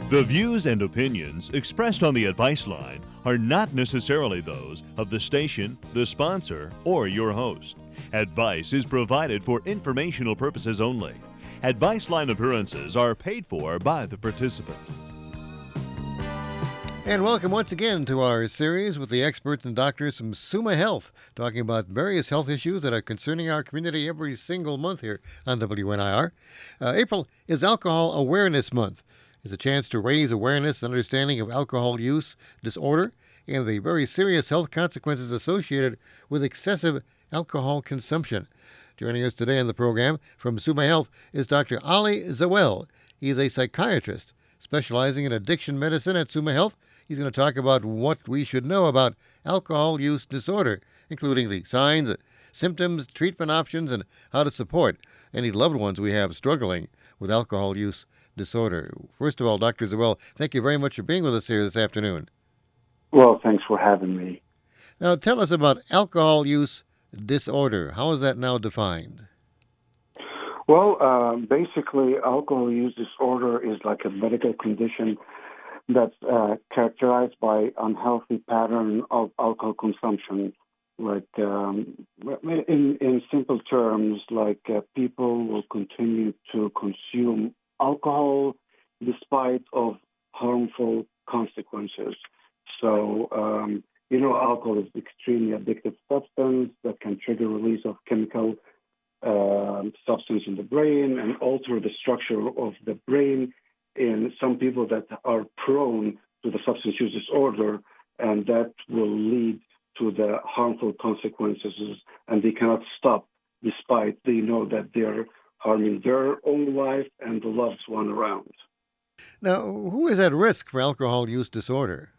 The views and opinions expressed on the Advice Line are not necessarily those of the station, the sponsor, or your host. Advice is provided for informational purposes only. Advice Line appearances are paid for by the participant. And welcome once again to our series with the experts and doctors from Summa Health, talking about various health issues that are concerning our community every single month here on WNIR. April is Alcohol Awareness Month. It's a chance to raise awareness and understanding of alcohol use disorder and the very serious health consequences associated with excessive alcohol consumption. Joining us today on the program from Summa Health is Dr. Ali Zawel. He is a psychiatrist specializing in addiction medicine at Summa Health. He's going to talk about what we should know about alcohol use disorder, including the signs, symptoms, treatment options, and how to support any loved ones we have struggling with alcohol use disorder. First of all, Dr. Zawel, thank you very much for being with us here this afternoon. Well, thanks for having me. Now, tell us about alcohol use disorder. How is that now defined? Well, basically, alcohol use disorder is like a medical condition that's characterized by unhealthy pattern of alcohol consumption. Like in simple terms, like people will continue to consume alcohol despite of harmful consequences. So, alcohol is extremely addictive substance that can trigger release of chemical substance in the brain and alter the structure of the brain in some people that are prone to the substance use disorder, and that will lead to the harmful consequences, and they cannot stop despite they know that they're harming their own life and the loved one around. Now, who is at risk for alcohol use disorder?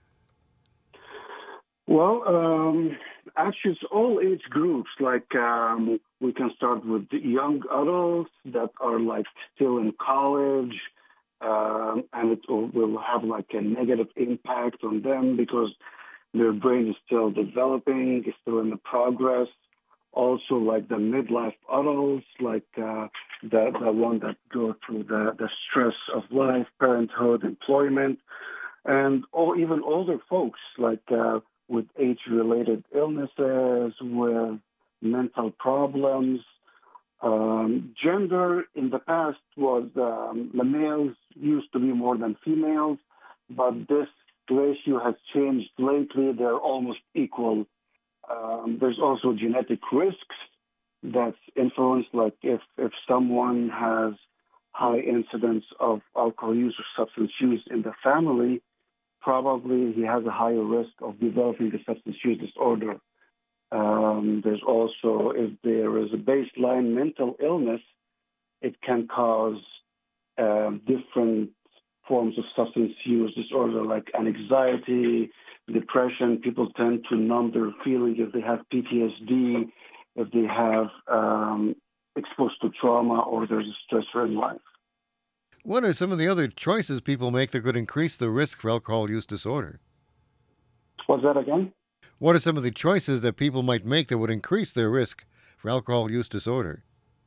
Well, actually, it's all age groups. Like we can start with the young adults that are like still in college, and it will have like a negative impact on them because their brain is still developing, is still in the progress. Also, like the midlife adults, like the one that go through the stress of life, parenthood, employment, and even older folks, like with age-related illnesses, with mental problems. Gender in the past was the males used to be more than females, but this ratio has changed lately. They're almost equal. There's also genetic risks that's influenced, like if someone has high incidence of alcohol use or substance use in the family, probably he has a higher risk of developing the substance use disorder. There's also, if there is a baseline mental illness, it can cause different forms of substance use disorder like anxiety, depression. People tend to numb their feelings if they have PTSD, if they have exposed to trauma or there's a stressor in life. What are some of the other choices people make that could increase the risk for alcohol use disorder? What's that again? What are some of the choices that people might make that would increase their risk for alcohol use disorder?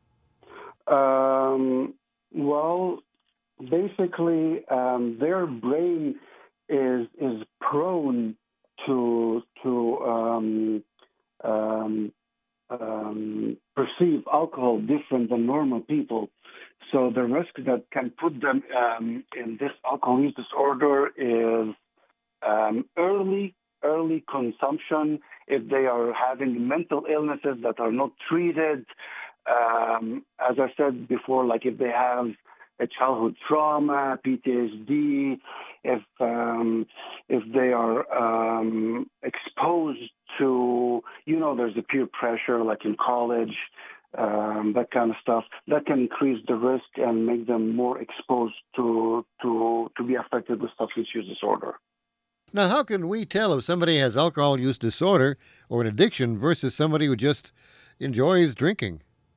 Well, basically, their brain is prone to perceive alcohol different than normal people. So the risk that can put them in this alcohol use disorder is early consumption. If they are having mental illnesses that are not treated, as I said before, like if they have a childhood trauma, PTSD, if they are exposed to, there's a peer pressure like in college, that kind of stuff, that can increase the risk and make them more exposed to be affected with substance use disorder. Now, how can we tell if somebody has alcohol use disorder or an addiction versus somebody who just enjoys drinking?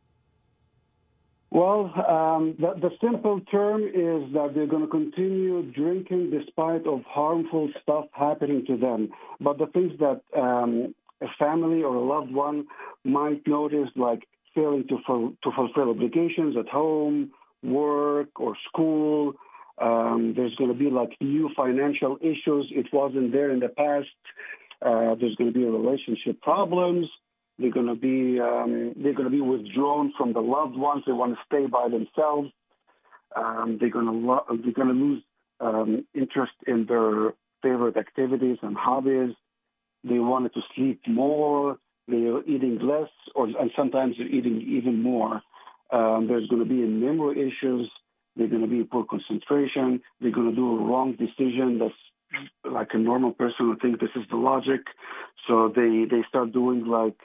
Well, the simple term is that they're going to continue drinking despite of harmful stuff happening to them. But the things that a family or a loved one might notice, like failing to fulfill obligations at home, work, or school, There's going to be like new financial issues. It wasn't there in the past. There's going to be relationship problems. They're going to be withdrawn from the loved ones. They want to stay by themselves. They're going to lose interest in their favorite activities and hobbies. They wanted to sleep more. They're eating less, and sometimes they're eating even more. There's going to be memory issues. They're going to be poor concentration. They're going to do a wrong decision that's like a normal person would think this is the logic. So they start doing like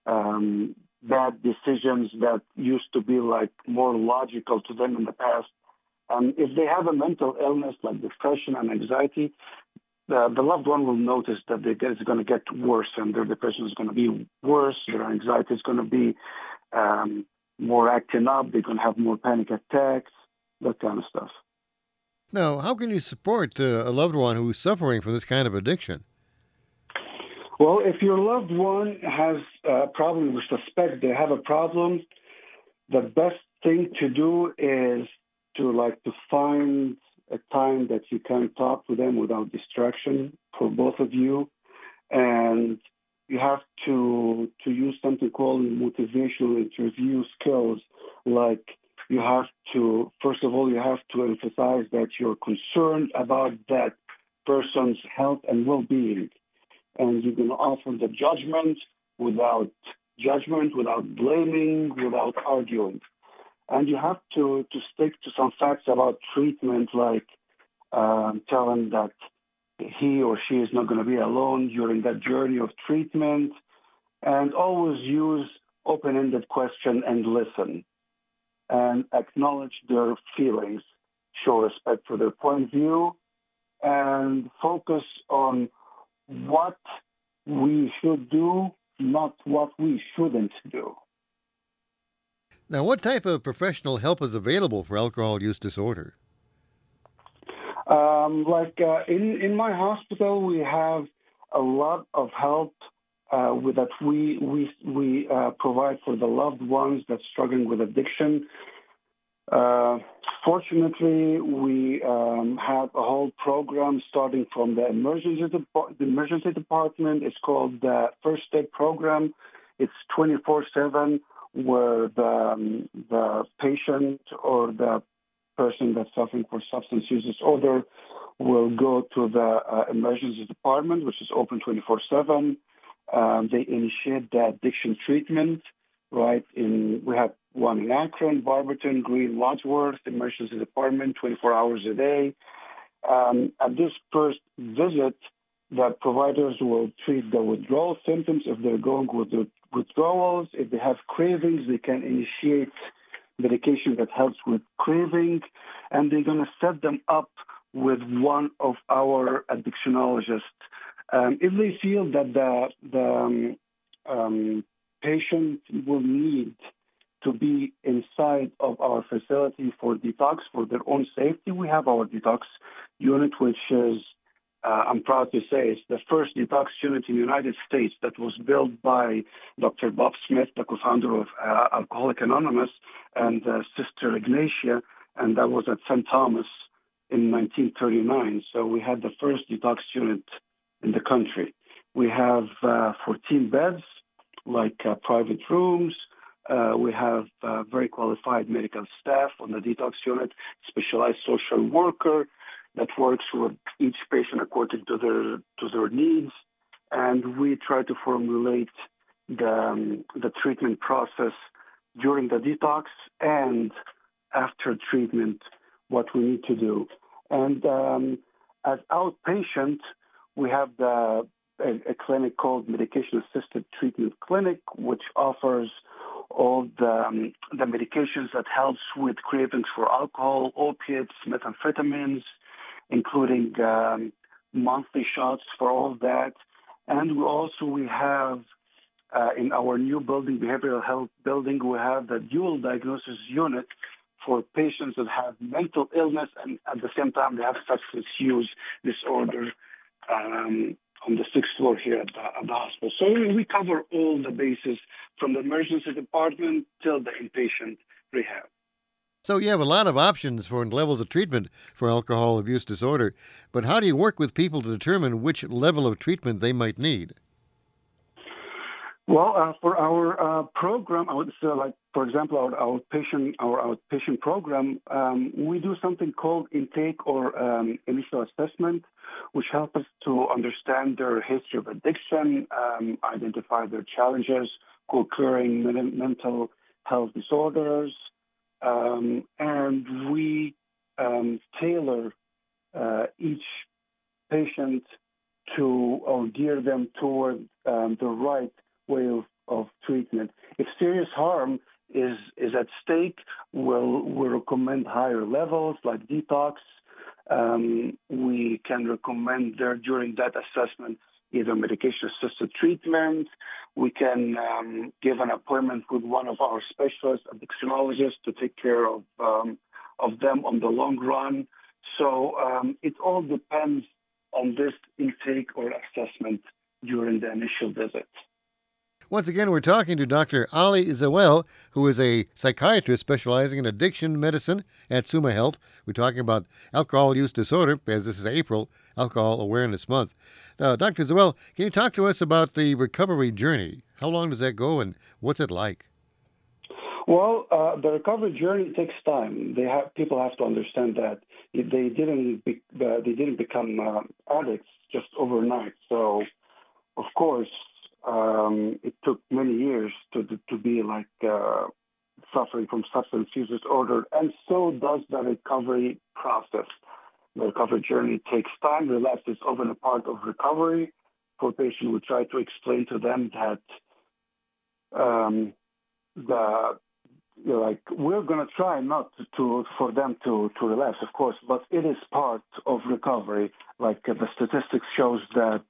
bad decisions that used to be like more logical to them in the past. If they have a mental illness like depression and anxiety, the loved one will notice that it's going to get worse, and their depression is going to be worse. Their anxiety is going to be more acting up. They're going to have more panic attacks, that kind of stuff. Now, how can you support a loved one who's suffering from this kind of addiction? Well, if your loved one has a problem, we suspect they have a problem, the best thing to do is to find a time that you can talk to them without distraction for both of you. And you have to use something called motivational interview skills. Like first of all, you have to emphasize that you're concerned about that person's health and well-being. And you're going to offer the judgment, without blaming, without arguing. And you have to stick to some facts about treatment, like tell him that he or she is not going to be alone during that journey of treatment, and always use open-ended question and listen, and acknowledge their feelings, show respect for their point of view, and focus on what we should do, not what we shouldn't do. Now, what type of professional help is available for alcohol use disorder? In my hospital, we have a lot of help that we provide for the loved ones that's struggling with addiction. Fortunately, we have a whole program starting from the emergency department. It's called the First Aid Program. It's 24/7, where the patient or the person that's suffering for substance use disorder will go to the emergency department, which is open 24/7. They initiate the addiction treatment, right? We have one in Akron, Barberton, Greene, Wadsworth, emergency department, 24 hours a day. At this first visit, the providers will treat the withdrawal symptoms if they're going with the withdrawals. If they have cravings, they can initiate medication that helps with craving, and they're going to set them up with one of our addictionologists. If they feel that the patient will need to be inside of our facility for detox, for their own safety, we have our detox unit, which is, I'm proud to say, it's the first detox unit in the United States that was built by Dr. Bob Smith, the co-founder of Alcoholics Anonymous, and Sister Ignatia, and that was at St. Thomas in 1939. So we had the first detox unit in the country. We have 14 beds, like private rooms. We have very qualified medical staff on the detox unit, specialized social worker that works with each patient according to their needs, and we try to formulate the treatment process during the detox and after treatment, what we need to do. And as outpatient, we have a clinic called Medication Assisted Treatment Clinic, which offers all the medications that helps with cravings for alcohol, opiates, methamphetamines, including monthly shots for all of that. And we have in our new building, behavioral health building, we have the dual diagnosis unit for patients that have mental illness and at the same time they have substance use disorder on the 6th floor here at the hospital. So we cover all the bases from the emergency department till the inpatient rehab. So you have a lot of options for levels of treatment for alcohol abuse disorder, but how do you work with people to determine which level of treatment they might need? Well, for our program, I would say, like for example, our outpatient program, we do something called intake or initial assessment, which helps us to understand their history of addiction, identify their challenges, co-occurring mental health disorders, and we tailor each patient to or gear them toward the right way of treatment. If serious harm is at stake, we'll recommend higher levels like detox. We can recommend there during that assessment either medication-assisted treatment. We can give an appointment with one of our specialists, addictionologists, to take care of them on the long run. So it all depends on this intake or assessment during the initial visit. Once again, we're talking to Dr. Ali Zewail, who is a psychiatrist specializing in addiction medicine at Summa Health. We're talking about alcohol use disorder, as this is April, Alcohol Awareness Month. Now, Dr. Zewail, can you talk to us about the recovery journey? How long does that go, and what's it like? Well, the recovery journey takes time. People have to understand that they didn't become addicts just overnight. So, of course, it took many years to be like suffering from substance use disorder, and so does the recovery process. The recovery journey takes time. Relapse is often a part of recovery. For patients, we try to explain to them that we're going to try not for them to relapse, of course, but it is part of recovery. Like the statistics shows that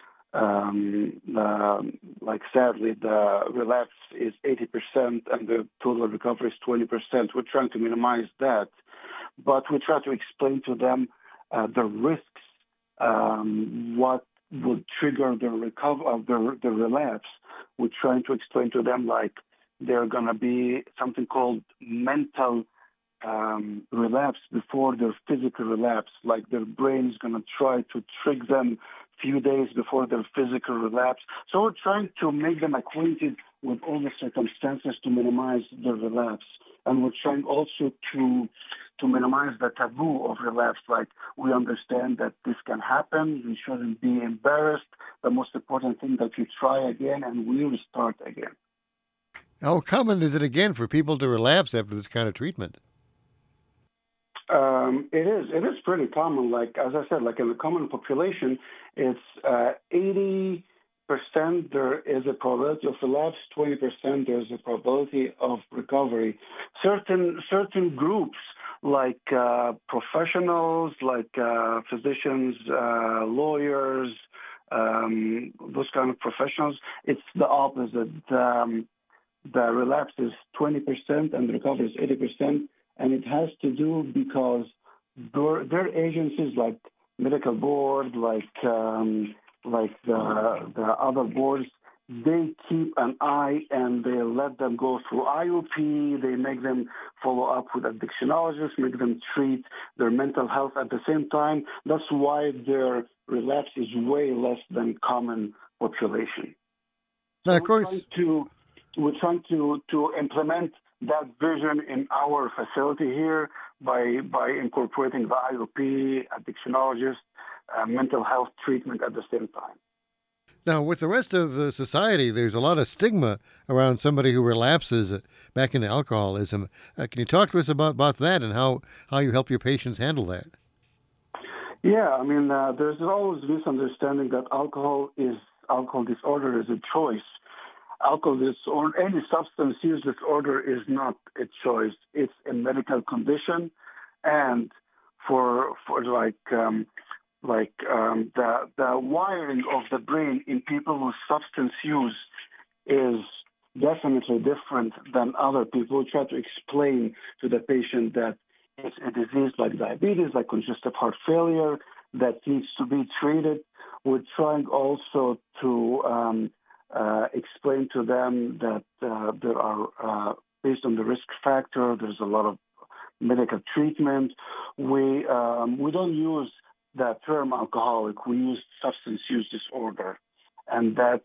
sadly, the relapse is 80% and the total recovery is 20%. We're trying to minimize that, but we try to explain to them the risks, what would trigger the relapse. We're trying to explain to them like there's going to be something called mental relapse before their physical relapse. Like their brain is going to try to trick them few days before their physical relapse. So we're trying to make them acquainted with all the circumstances to minimize the relapse. And we're trying also to minimize the taboo of relapse. Like we understand that this can happen. You shouldn't be embarrassed. The most important thing that you try again and we restart again. How common is it again for people to relapse after this kind of treatment? It is pretty common. Like as I said, like in the common population, it's 80% there is a probability of relapse, 20% there's a probability of recovery. Certain groups like professionals, like physicians, lawyers, those kind of professionals, it's the opposite. The relapse is 20% and the recovery is 80%. And it has to do because their agencies like medical board, like the other boards, they keep an eye and they let them go through IOP. They make them follow up with addictionologists, make them treat their mental health at the same time. That's why their relapse is way less than common population. Now, of course, we're trying to implement that vision in our facility here by incorporating the IOP, addictionologist, mental health treatment at the same time. Now, with the rest of society, there's a lot of stigma around somebody who relapses back into alcoholism. Can you talk to us about that and how you help your patients handle that? Yeah, I mean, there's always misunderstanding that alcohol disorder is a choice. Alcohol disorder, any substance use disorder is not a choice. It's a medical condition, and for the wiring of the brain in people with substance use is definitely different than other people. We try to explain to the patient that it's a disease like diabetes, like congestive heart failure, that needs to be treated. We're trying also to explain to them that there are, based on the risk factor, there's a lot of medical treatment. We don't use the term alcoholic. We use substance use disorder, and that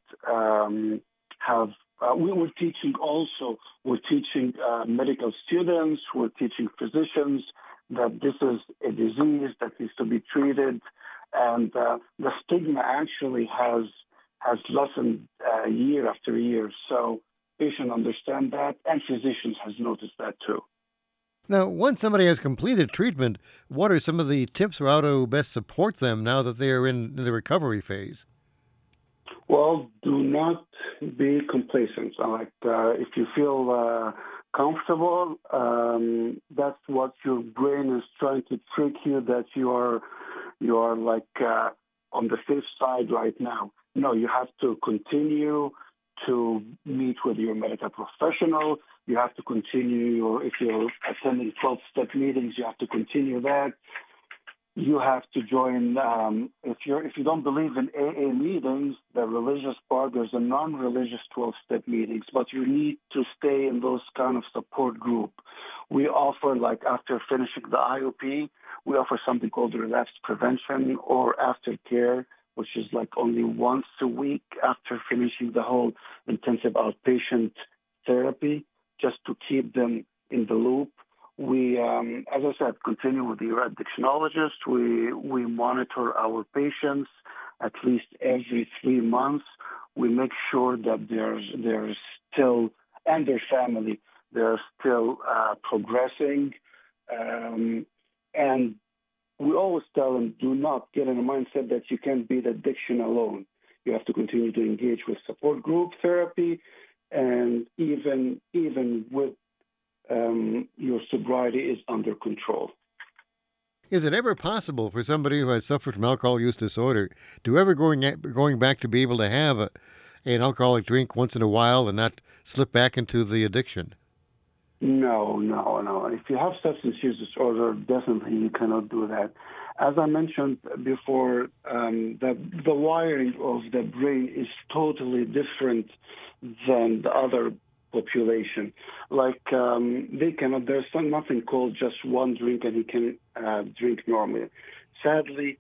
we're teaching also. We're teaching medical students. We're teaching physicians that this is a disease that needs to be treated, and the stigma actually has lessened year after year. So patients understand that, and physicians has noticed that too. Now, once somebody has completed treatment, what are some of the tips for how to best support them now that they are in the recovery phase? Well, do not be complacent. If you feel comfortable, that's what your brain is trying to trick you that you are on the safe side right now. No, you have to continue to meet with your medical professional. You have to continue, if you're attending 12-step meetings, you have to continue that. You have to join, if you don't believe in AA meetings, the religious part, there's a non-religious 12-step meetings, but you need to stay in those kind of support group. We offer, after finishing the IOP, we offer something called relapse prevention or aftercare, which is only once a week after finishing the whole intensive outpatient therapy, just to keep them in the loop. We, as I said, continue with your addictionologist. We monitor our patients at least every 3 months. We make sure that they're still, and their family, they're still progressing. And we always tell them, do not get in a mindset that you can beat addiction alone. You have to continue to engage with support group therapy, and even with your sobriety is under control. Is it ever possible for somebody who has suffered from alcohol use disorder to ever going back to be able to have an alcoholic drink once in a while and not slip back into the addiction? No. If you have substance use disorder, definitely you cannot do that. As I mentioned before, the wiring of the brain is totally different than the other population. They cannot. There's nothing called just one drink and he can drink normally. Sadly,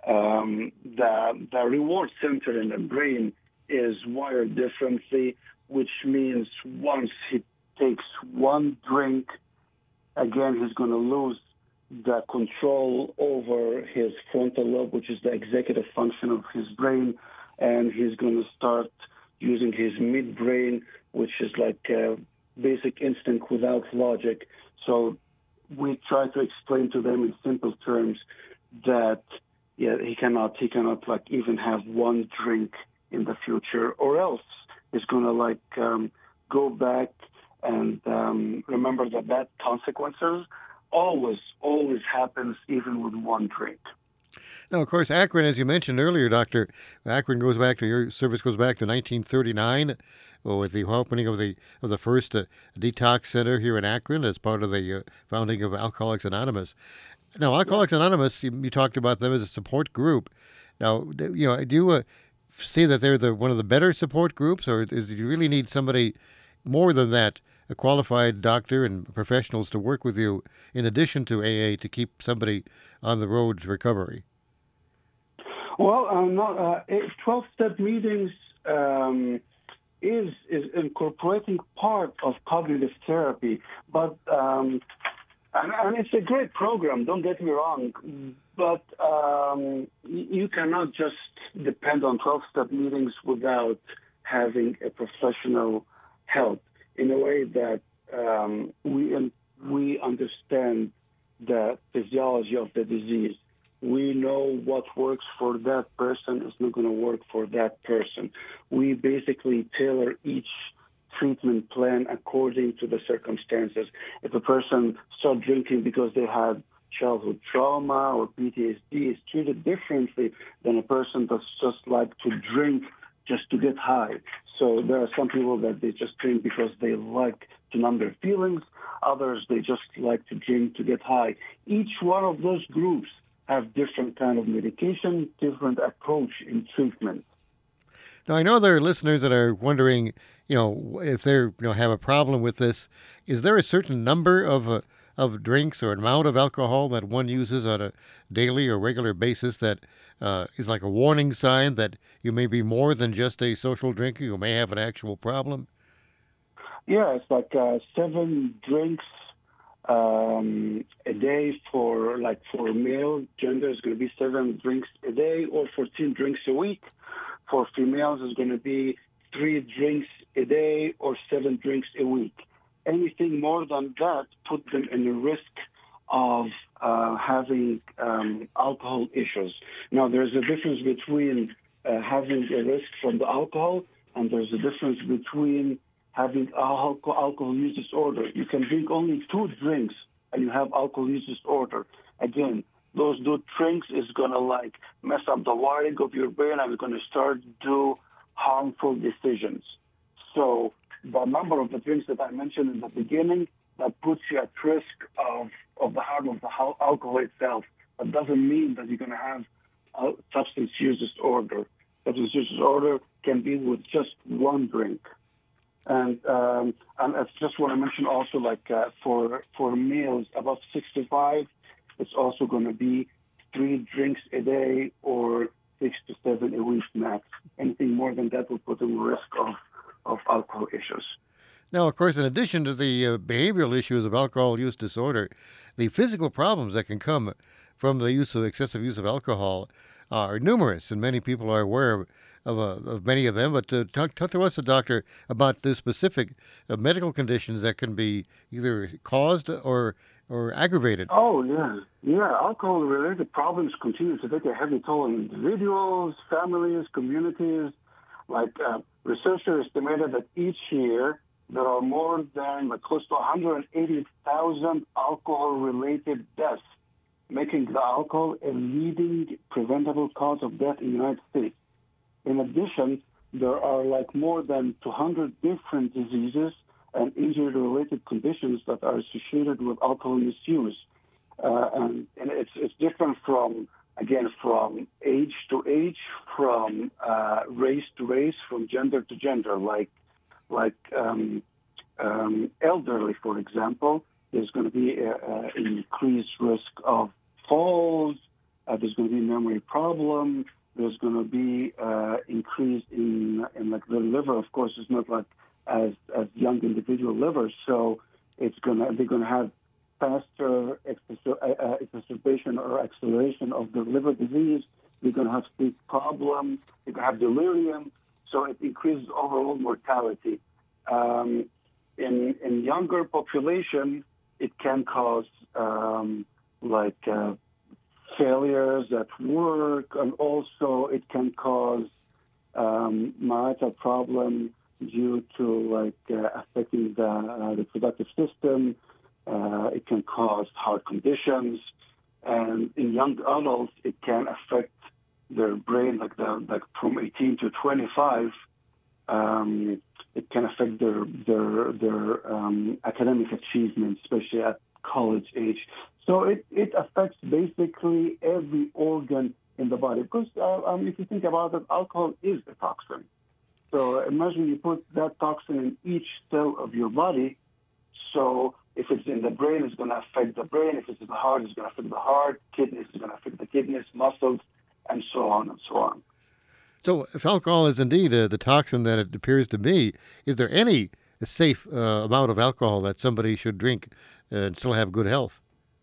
the reward center in the brain is wired differently, which means once he takes one drink, again he's going to lose the control over his frontal lobe, which is the executive function of his brain, and he's going to start using his midbrain, which is a basic instinct without logic. So we try to explain to them in simple terms that he cannot even have one drink in the future, or else he's going to go back and remember the bad consequences. Always happens even with one drink. Now, of course, Akron, as you mentioned earlier, Doctor, Akron your service goes back to 1939 with the opening of the first detox center here in Akron as part of the founding of Alcoholics Anonymous. Now, Alcoholics Anonymous, you talked about them as a support group. Now, do you see that they're one of the better support groups, or do you really need somebody more than that, a qualified doctor and professionals to work with you in addition to AA to keep somebody on the road to recovery? Well, 12-step meetings is incorporating part of cognitive therapy, but and it's a great program, don't get me wrong, but you cannot just depend on 12-step meetings without having a professional help, in a way that we understand the physiology of the disease. We know what works for that person is not going to work for that person. We basically tailor each treatment plan according to the circumstances. If a person starts drinking because they had childhood trauma or PTSD, it's treated differently than a person that's just like to drink just to get high. So there are some people that they just drink because they like to numb their feelings. Others, they just like to drink to get high. Each one of those groups have different kind of medication, different approach in treatment. Now, I know there are listeners that are wondering, if they have a problem with this. Is there a certain number of of drinks or amount of alcohol that one uses on a daily or regular basis that is like a warning sign that you may be more than just a social drinker? You may have an actual problem? Yeah, it's like 7 drinks a day for male gender is going to be 7 drinks a day, or 14 drinks a week. For females, is going to be 3 drinks a day or 7 drinks a week. Anything more than that put them in the risk of having alcohol issues. Now, there's a difference between having a risk from the alcohol, and there's a difference between having alcohol use disorder. You can drink only 2 drinks and you have alcohol use disorder. Again, those 2 drinks is going to mess up the wiring of your brain and it's going to start do harmful decisions. So the number of the drinks that I mentioned in the beginning, that puts you at risk of the harm of the alcohol itself. That doesn't mean that you're going to have a substance use disorder. Substance use disorder can be with just 1 drink. And I just want to mention also, for males above 65, it's also going to be 3 drinks a day or 6 to 7 a week max. Anything more than that will put them at risk of alcohol issues. Now, of course, in addition to the behavioral issues of alcohol use disorder, the physical problems that can come from the excessive use of alcohol are numerous, and many people are aware of many of them. But talk to us, Doctor, about the specific medical conditions that can be either caused or aggravated. Oh, yeah. Alcohol-related problems continue to take a heavy toll on individuals, families, communities. Researchers estimated that each year there are more than close to 180,000 alcohol-related deaths, making the alcohol a leading preventable cause of death in the United States. In addition, there are more than 200 different diseases and injury-related conditions that are associated with alcohol misuse. And it's different from age to age, from race to race, from gender to gender. Elderly, for example, there's going to be an increased risk of falls. There's going to be memory problem. There's going to be increase in the liver. Of course, it's not as young individual livers, so they're going to have faster exacerbation or acceleration of the liver disease. They're going to have sleep problems. They're going to have delirium. So it increases overall mortality. In younger population, it can cause failures at work, and also it can cause marital problem due to affecting the reproductive system. It can cause heart conditions, and in young adults, it can affect their brain, from 18 to 25. It can affect their academic achievement, especially at college age. So it affects basically every organ in the body. Because if you think about it, alcohol is a toxin. So imagine you put that toxin in each cell of your body. So if it's in the brain, it's going to affect the brain. If it's in the heart, it's going to affect the heart. Kidneys, it's going to affect the kidneys, muscles, and so on and so on. So if alcohol is indeed the toxin that it appears to be, is there any safe amount of alcohol that somebody should drink and still have good health?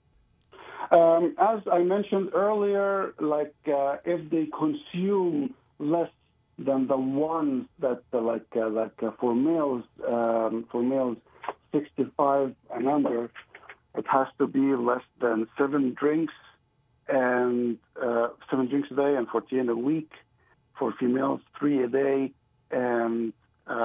As I mentioned earlier, if they consume less than the ones that for males 65 and under, it has to be less than 7 drinks and 7 drinks a day and 14 a week. For females, 3 a day and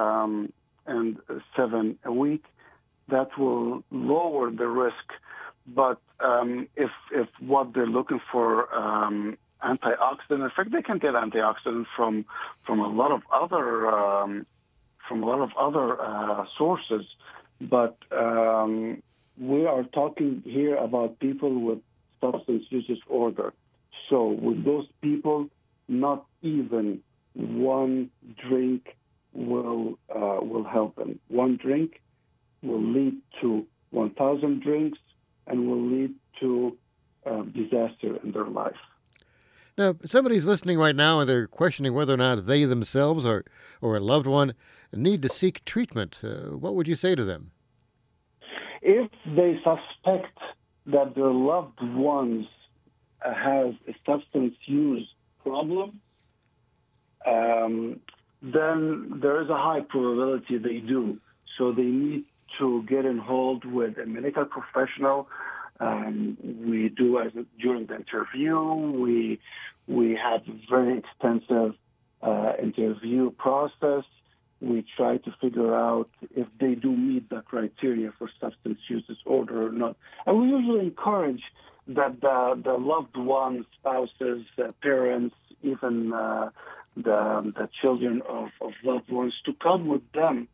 7 a week. That will lower the risk. But if what they're looking for antioxidant, in fact, they can get antioxidants from a lot of other sources. But we are talking here about people with substance use disorder. So with those people, not even 1 drink will help them. 1 drink will lead to 1,000 drinks, and will lead to disaster in their life. Now, if somebody's listening right now and they're questioning whether or not they themselves or a loved one need to seek treatment. What would you say to them? If they suspect that their loved ones has a substance use problem, then there is a high probability they do. So they need to get involved with a medical professional. We do during the interview. We have a very extensive interview process. We try to figure out if they do meet the criteria for substance use disorder or not. And we usually encourage that the loved ones, spouses, parents, even the children of loved ones, to come with them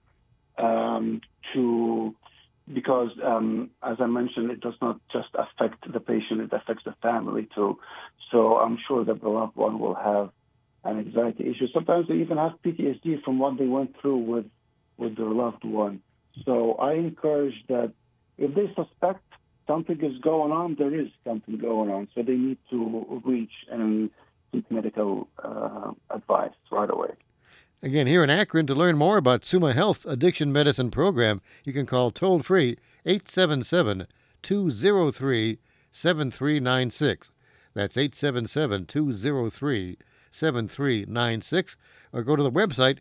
because, as I mentioned, it does not just affect the patient, it affects the family too. So I'm sure that the loved one will have an anxiety issue. Sometimes they even have PTSD from what they went through with their loved one. So I encourage that if they suspect something is going on, there is something going on. So they need to reach and seek medical advice right away. Again, here in Akron, to learn more about Summa Health's addiction medicine program, you can call toll-free 877-203-7396. That's 877-203-7396. Or go to the website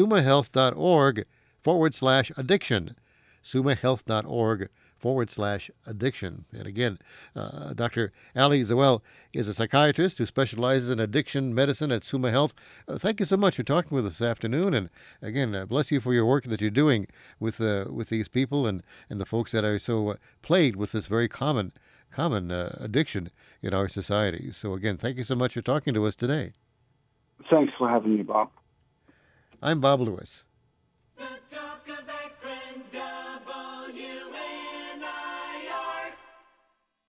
summahealth.org/addiction. summahealth.org/addiction. And again, Dr. Ali Zewail is a psychiatrist who specializes in addiction medicine at Summa Health. Thank you so much for talking with us this afternoon. And again, bless you for your work that you're doing with these people and the folks that are so plagued with this very common addiction in our society. So again, thank you so much for talking to us today. Thanks for having me, Bob. I'm Bob Lewis.